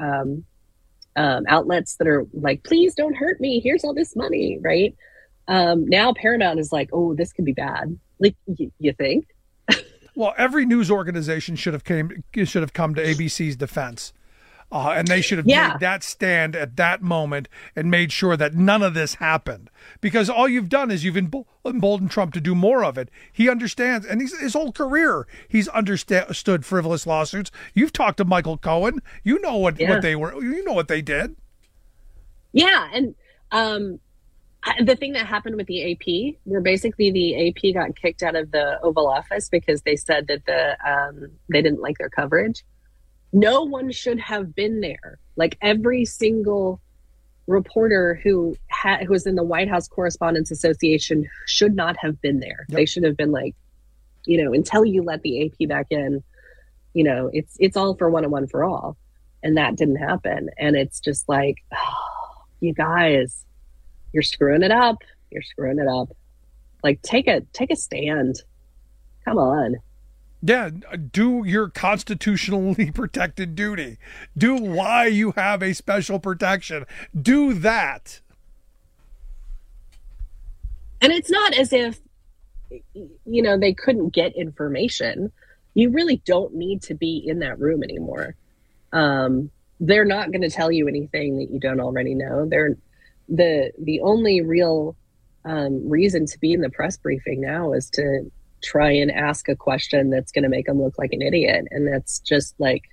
outlets that are like, please don't hurt me, here's all this money, right? Now Paramount is like, oh, this could be bad. Like, you think? Well, every news organization should have come to ABC's defense, and they should have made that stand at that moment and made sure that none of this happened. Because all you've done is you've emboldened Trump to do more of it. He understands, and his whole career he's understood frivolous lawsuits. You've talked to Michael Cohen. You know what they were. You know what they did. Yeah, and the thing that happened with the AP, where basically the AP got kicked out of the Oval Office because they said that they didn't like their coverage. No one should have been there. Like, every single reporter who was in the White House Correspondents Association should not have been there. Yep. They should have been like, until you let the AP back in, it's all for one and one for all. And that didn't happen. And it's just like, oh, you guys, you're screwing it up. You're screwing it up. Like, take a stand. Come on. Yeah, do your constitutionally protected duty. Do why you have a special protection. Do that. And it's not as if, they couldn't get information. You really don't need to be in that room anymore. They're not going to tell you anything that you don't already know. They're the only real reason to be in the press briefing now is to try and ask a question that's going to make them look like an idiot. And that's just like,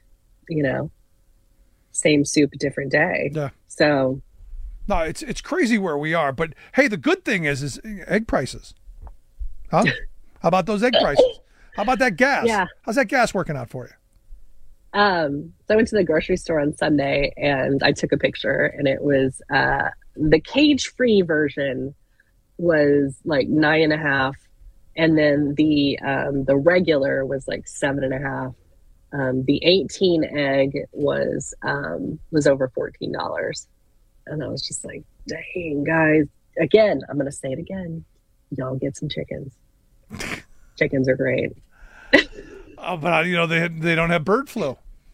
same soup, different day. Yeah. So. No, it's crazy where we are. But hey, the good thing is egg prices. Huh? How about those egg prices? How about that gas? Yeah. How's that gas working out for you? So I went to the grocery store on Sunday and I took a picture, and it was the cage-free version was like 9.5. And then the regular was like 7.5. The 18 egg was over $14. And I was just like, dang, guys. Again, I'm going to say it again. Y'all get some chickens. Chickens are great. Oh, but they don't have bird flu.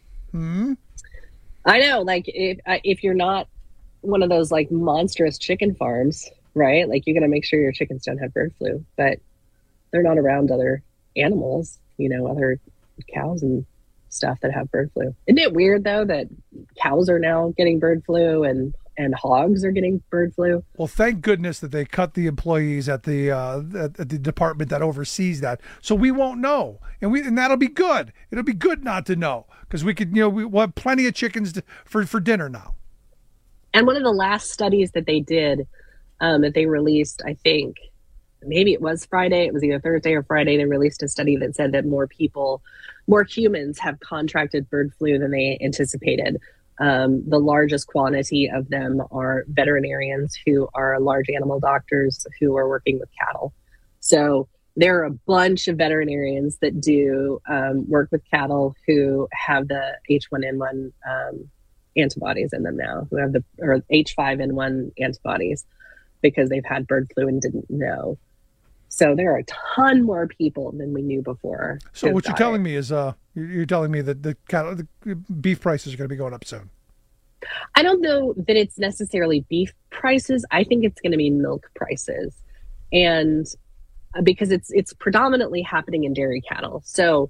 I know. Like, if you're not one of those like monstrous chicken farms, right? Like, you're going to make sure your chickens don't have bird flu. But they're not around other animals, other cows and stuff that have bird flu. Isn't it weird, though, that cows are now getting bird flu and hogs are getting bird flu? Well, thank goodness that they cut the employees at the department that oversees that, so we won't know, and that'll be good. It'll be good not to know, because we could, we'll have plenty of chickens for dinner now. And one of the last studies that they did, that they released, I think, maybe it was Friday, it was either Thursday or Friday, they released a study that said that more humans have contracted bird flu than they anticipated. The largest quantity of them are veterinarians who are large animal doctors who are working with cattle. So there are a bunch of veterinarians that do work with cattle who have the H1N1 antibodies in them now, who have or H5N1 antibodies because they've had bird flu and didn't know. So there are a ton more people than we knew before. So what you're telling me is you're telling me that the beef prices are going to be going up soon. I don't know that it's necessarily beef prices. I think it's going to be milk prices. And because it's predominantly happening in dairy cattle. So,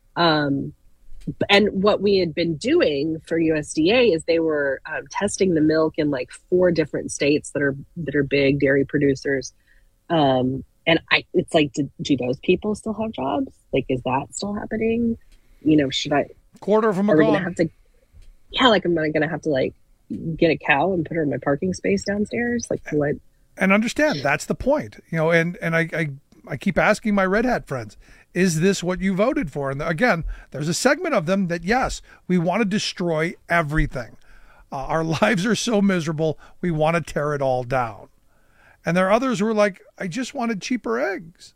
and what we had been doing for USDA is they were testing the milk in like 4 different states that are big dairy producers. And it's like, do those people still have jobs? Like, is that still happening? You know, should I? Quarter of them are gone. Am I going to have to like get a cow and put her in my parking space downstairs? Like what? And understand, that's the point. You know, and I keep asking my Red Hat friends, is this what you voted for? And again, there's a segment of them that, yes, we want to destroy everything. Our lives are so miserable, we want to tear it all down. And there are others who are like, I just wanted cheaper eggs.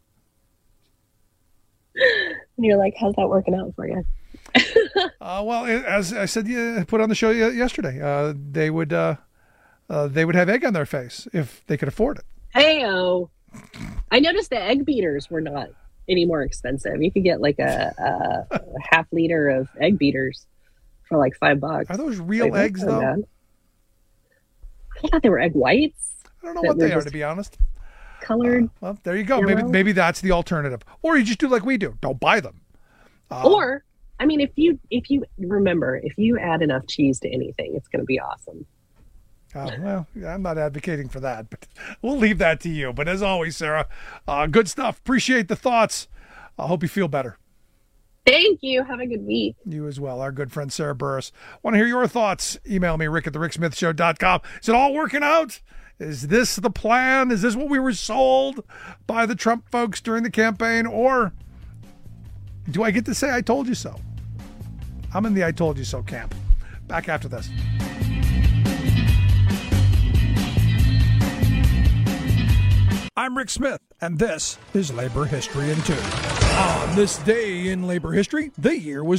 And you're like, how's that working out for you? Well, as I said, put on the show yesterday, they would have egg on their face if they could afford it. Hey-o. I noticed the egg beaters were not any more expensive. You could get like a half liter of egg beaters for like $5. Are those real eggs though? Bad. I thought they were egg whites. I don't know what they are, to be honest. Colored. Well, there you go. Maybe that's the alternative. Or you just do like we do. Don't buy them. Or, I mean, if you remember, if you add enough cheese to anything, it's going to be awesome. Well, I'm not advocating for that, but we'll leave that to you. But as always, Sarah, good stuff. Appreciate the thoughts. I hope you feel better. Thank you. Have a good week. You as well. Our good friend Sarah Burris. Want to hear your thoughts? Email me, rick@thericksmithshow.com. Is it all working out? Is this the plan? Is this what we were sold by the Trump folks during the campaign? Or do I get to say I told you so? I'm in the I told you so camp. Back after this. I'm Rick Smith, and this is Labor History in 2. On this day in labor history, the year was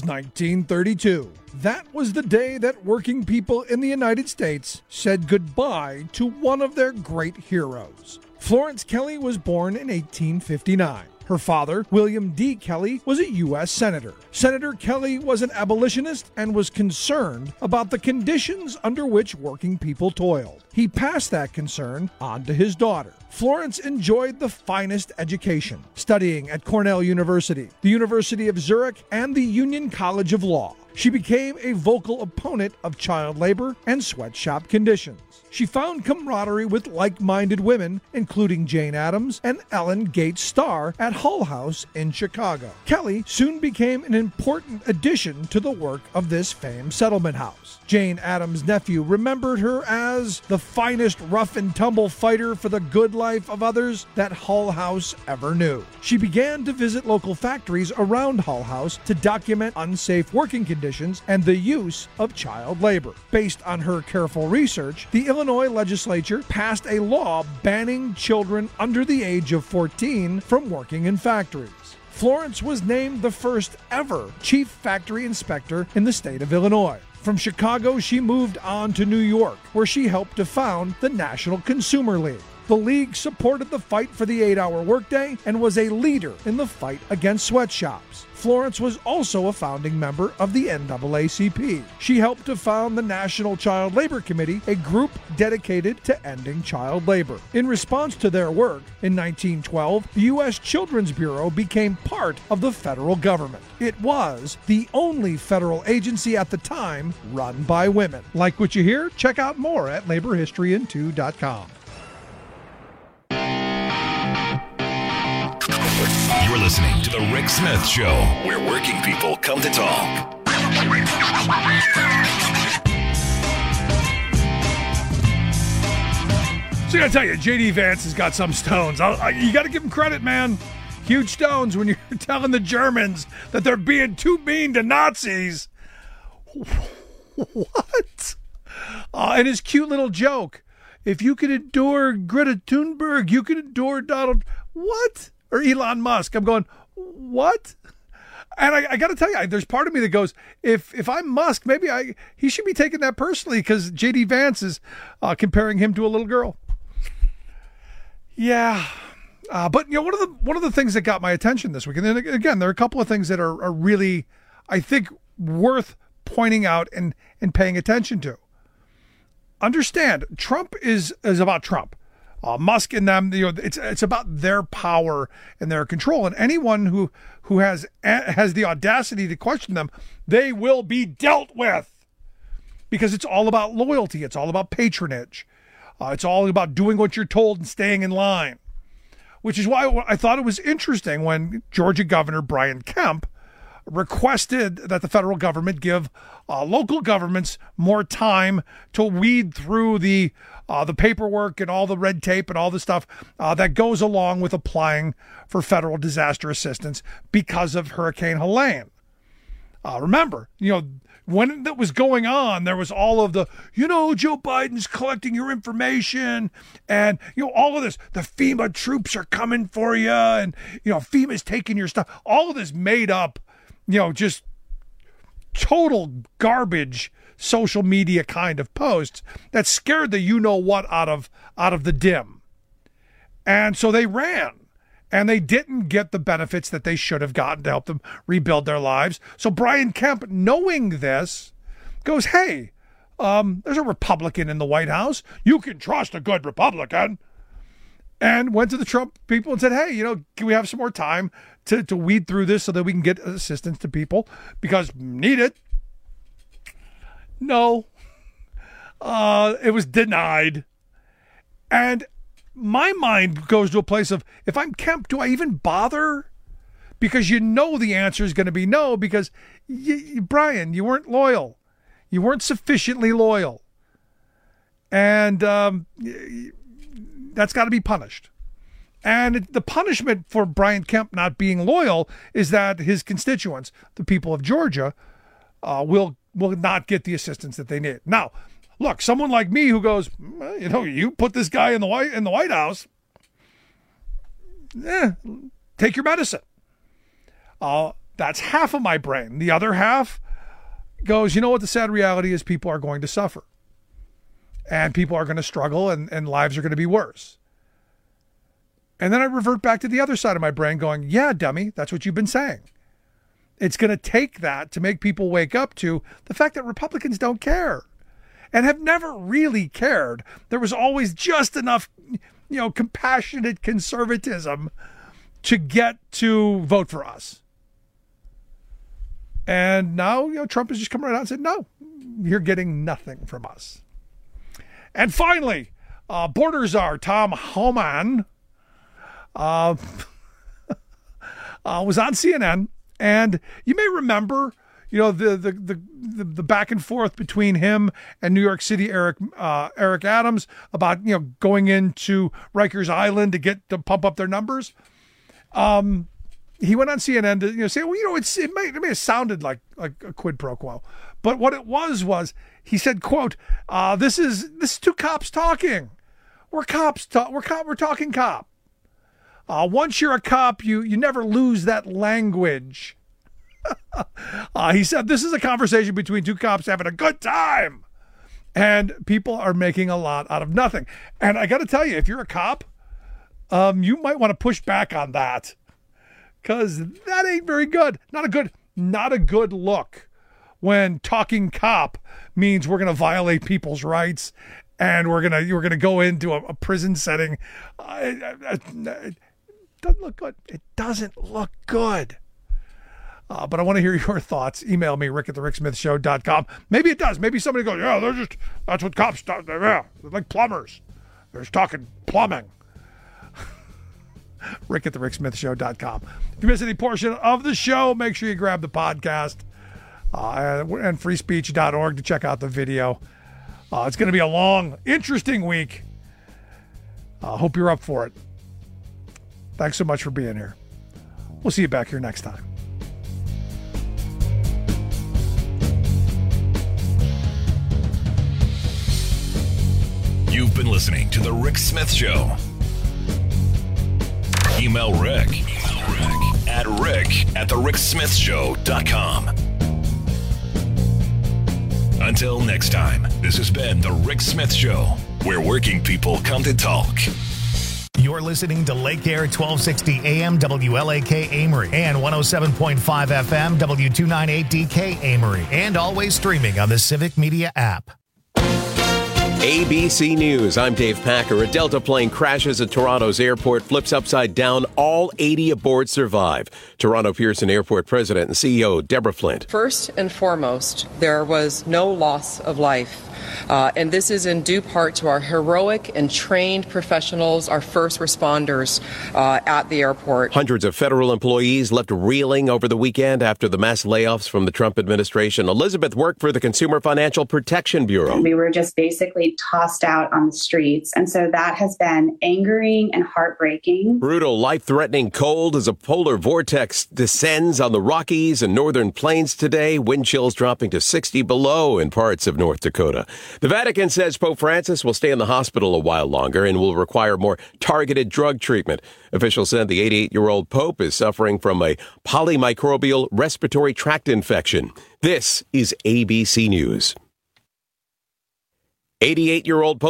1932. That was the day that working people in the United States said goodbye to one of their great heroes. Florence Kelley was born in 1859. Her father, William D. Kelley, was a U.S. Senator. Senator Kelley was an abolitionist and was concerned about the conditions under which working people toiled. He passed that concern on to his daughter. Florence enjoyed the finest education, studying at Cornell University, the University of Zurich, and the Union College of Law. She became a vocal opponent of child labor and sweatshop conditions. She found camaraderie with like-minded women, including Jane Addams and Ellen Gates Starr at Hull House in Chicago. Kelley soon became an important addition to the work of this famed settlement house. Jane Addams' nephew remembered her as the finest rough-and-tumble fighter for the good life of others that Hull House ever knew. She began to visit local factories around Hull House to document unsafe working conditions and the use of child labor. Based on her careful research, the Illinois legislature passed a law banning children under the age of 14 from working in factories. Florence was named the first ever chief factory inspector in the state of Illinois. From Chicago, she moved on to New York, where she helped to found the National Consumer League. The league supported the fight for the 8-hour workday and was a leader in the fight against sweatshops. Florence was also a founding member of the NAACP. She helped to found the National Child Labor Committee, a group dedicated to ending child labor. In response to their work, in 1912, the U.S. Children's Bureau became part of the federal government. It was the only federal agency at the time run by women. Like what you hear? Check out more at laborhistoryin2.com. You're listening to The Rick Smith Show, where working people come to talk. So I gotta tell you, J.D. Vance has got some stones. You gotta give him credit, man. Huge stones when you're telling the Germans that they're being too mean to Nazis. What? And his cute little joke. If you can endure Greta Thunberg, you can endure Donald... What? Or Elon Musk. I'm going, what? And I got to tell you, there's part of me that goes, if I'm Musk, maybe he should be taking that personally because J.D. Vance is comparing him to a little girl. Yeah. But, one of the things that got my attention this week, and then again, there are a couple of things that are really, I think, worth pointing out and paying attention to. Understand, Trump is about Trump. Musk and them, it's about their power and their control. And anyone who has the audacity to question them, they will be dealt with. Because it's all about loyalty. It's all about patronage. It's all about doing what you're told and staying in line. Which is why I thought it was interesting when Georgia Governor Brian Kemp requested that the federal government give local governments more time to weed through the paperwork and all the red tape and all the stuff that goes along with applying for federal disaster assistance because of Hurricane Helene. Remember, when that was going on, there was all of the, Joe Biden's collecting your information and, all of this, the FEMA troops are coming for you and, FEMA's taking your stuff. All of this made up, just total garbage social media kind of posts that scared the you-know-what out of the dim. And so they ran. And they didn't get the benefits that they should have gotten to help them rebuild their lives. So Brian Kemp, knowing this, goes, hey, there's a Republican in the White House. You can trust a good Republican. And went to the Trump people and said, hey, can we have some more time to weed through this so that we can get assistance to people because need it? No. It was denied. And my mind goes to a place of, if I'm Kemp, do I even bother? Because the answer is going to be no, because, Brian, you weren't loyal. You weren't sufficiently loyal. And that's got to be punished. And the punishment for Brian Kemp not being loyal is that his constituents, the people of Georgia, will not get the assistance that they need. Now, look, someone like me who goes, you put this guy in the White House, take your medicine. That's half of my brain. The other half goes, what the sad reality is, people are going to suffer. And people are going to struggle and lives are going to be worse. And then I revert back to the other side of my brain going, yeah, dummy, that's what you've been saying. It's going to take that to make people wake up to the fact that Republicans don't care. And have never really cared. There was always just enough, compassionate conservatism to get to vote for us. And now, Trump has just come right out and said, no, you're getting nothing from us. And finally, border czar Tom Homan was on CNN. And you may remember, the back and forth between him and New York City Eric Adams about going into Rikers Island to pump up their numbers. He went on CNN to say, well, it may have sounded like a quid pro quo, but what it was he said, quote, this is two cops talking. We're cops. We're talking cop. Once you're a cop, you never lose that language. He said, this is a conversation between two cops having a good time. And people are making a lot out of nothing. And I got to tell you, if you're a cop, you might want to push back on that. Because that ain't very good. Not a good look when talking cop means we're going to violate people's rights and we're going to go into a prison setting. It doesn't look good. It doesn't look good. But I want to hear your thoughts. Email me, rick@thericksmithshow.com. Maybe it does. Maybe somebody goes, yeah, that's what cops do. Yeah, they're like plumbers. They're just talking plumbing. rick@thericksmithshow.com. If you miss any portion of the show, make sure you grab the podcast and freespeech.org to check out the video. It's going to be a long, interesting week. Hope you're up for it. Thanks so much for being here. We'll see you back here next time. You've been listening to The Rick Smith Show. Email Rick at rick@thericksmithshow.com. Until next time, this has been The Rick Smith Show, where working people come to talk. You're listening to Lake Air 1260 AM WLAK Amory and 107.5 FM W298DK Amory, and always streaming on the Civic Media app. ABC News, I'm Dave Packer. A Delta plane crashes at Toronto's airport, flips upside down. All 80 aboard survive. Toronto Pearson Airport President and CEO Deborah Flint. First and foremost, there was no loss of life. And this is in due part to our heroic and trained professionals, our first responders at the airport. Hundreds of federal employees left reeling over the weekend after the mass layoffs from the Trump administration. Elizabeth worked for the Consumer Financial Protection Bureau. We were just basically tossed out on the streets. And so that has been angering and heartbreaking. Brutal, life-threatening cold as a polar vortex descends on the Rockies and northern plains today. Wind chills dropping to 60 below in parts of North Dakota. The Vatican says Pope Francis will stay in the hospital a while longer and will require more targeted drug treatment. Officials said the 88-year-old Pope is suffering from a polymicrobial respiratory tract infection. This is ABC News. 88-year-old Pope